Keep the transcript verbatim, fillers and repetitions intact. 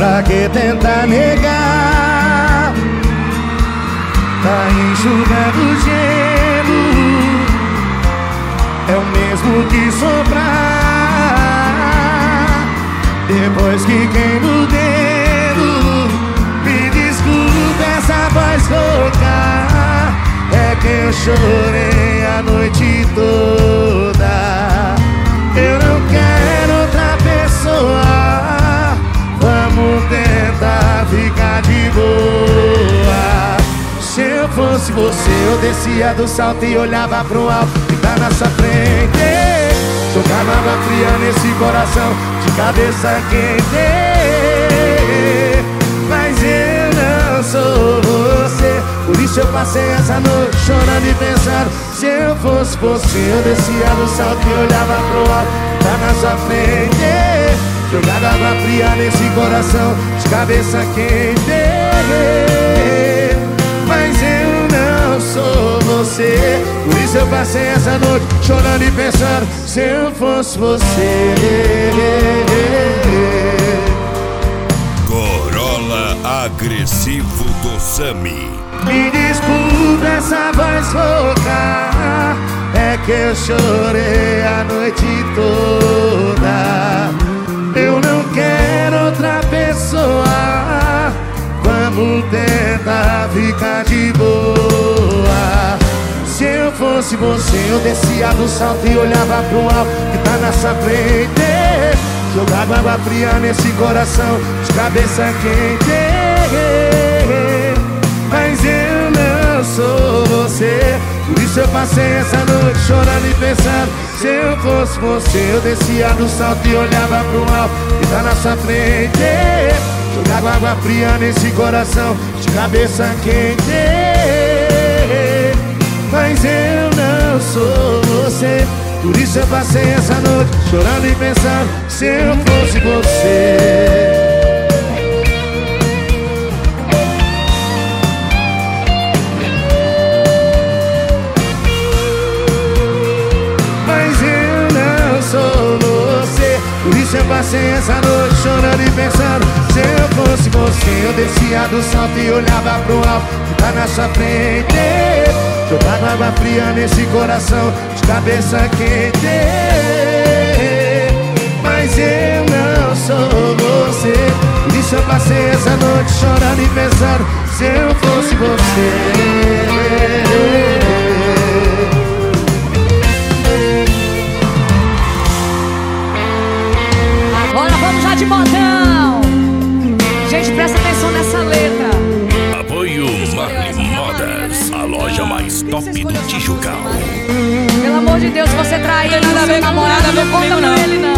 pra que tentar negar? Tá enxugando gelo, é o mesmo que sobrar. Depois que queima o dedo, me desculpa essa voz rouca. É que eu chorei a noite toda. Eu não quero outra pessoa, vamos tentar ficar de boa. Se eu fosse você, eu descia do salto e olhava pro alto que tá na sua frente. Jogava água fria nesse coração de cabeça quente. Mas eu não sou você, por isso eu passei essa noite chorando e pensando. Se eu fosse você, eu descia do salto e olhava pro alto que tá na sua frente. Jogava água fria nesse coração de cabeça quente. Mas eu não sou você, por isso eu passei essa noite chorando e pensando. Se eu fosse você. Corolla agressivo do Sami. Me desculpa essa voz rouca, é que eu chorei a noite toda. Eu não quero outra pessoa, vamos tentar ficar de boa. Se eu fosse você, eu descia do salto e olhava pro alto que tá na sua frente. Jogava água fria nesse coração de cabeça quente. Mas eu não sou você, por isso eu passei essa noite chorando e pensando. Se eu fosse você, eu descia do salto e olhava pro alto que tá na sua frente. Jogava água fria nesse coração de cabeça quente. Mas eu não sou você, por isso eu passei essa noite chorando e pensando. Se eu fosse você. Mas eu não sou você, por isso eu passei essa noite chorando e pensando. Se eu fosse você, eu descia do salto e olhava pro alto que tá na sua frente. Jogava água fria nesse coração de cabeça quente. Mas eu não sou você, por isso eu passei essa noite chorando e pensando. Se eu fosse você. Agora vamos já de modão. Gente, presta atenção nessa letra. Apoio Marli Modas, a loja mais top do Tijucal. Pelo amor de Deus, você traiu Não tem nada a ver com namorado, comigo, não conta não. pra ele não.